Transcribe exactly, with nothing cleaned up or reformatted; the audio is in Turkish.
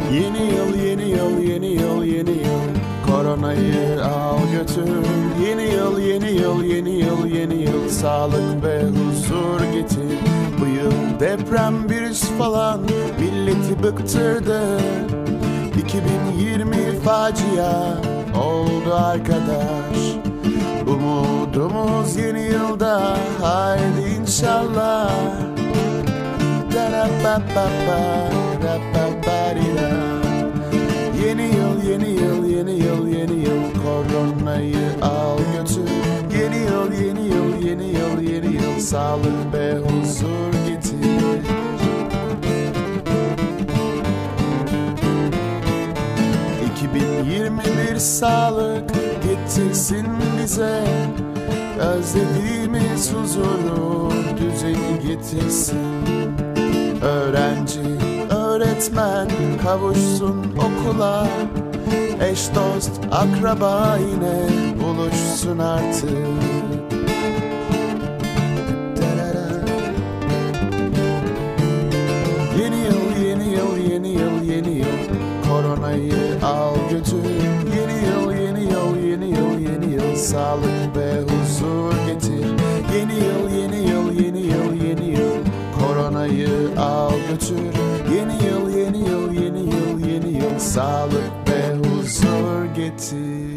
Yeni yıl, yeni yıl, yeni yıl, yeni yıl. Koronayı al götür. Yeni yıl, yeni yıl, yeni yıl, yeni yıl. Sağlık ve huzur getir. Bu yıl deprem, virüs falan milleti bıktırdı. iki bin yirmi facia oldu arkadaş. Umudumuz yeni yılda, haydi inşallah. Yeni yıl, yeni yıl, yeni yıl, yeni yıl. Koronayı al götür. Yeni yıl, yeni yıl, yeni yıl, yeni yıl. Sağlık ve huzur getir. iki bin yirmi bir sağlık getirsin bize. Özlediğimiz huzuru, düzeni getirsin. Öğrenci, öğretmen kavuşsun okula. Eş dost, akraba yine buluşsun artık. Yeni yıl, yeni yıl, yeni yıl, yeni yıl. Koronayı al götür. Yeni yıl, yeni yıl, yeni yıl, yeni yıl. Sağlık ve huzur getir. Yeni yıl, yeni yıl, yeni yıl, yeni yıl. Koronayı al götür. Yeni yıl, yeni yıl, yeni yıl, yeni yıl. Sağlık ve huzur getir.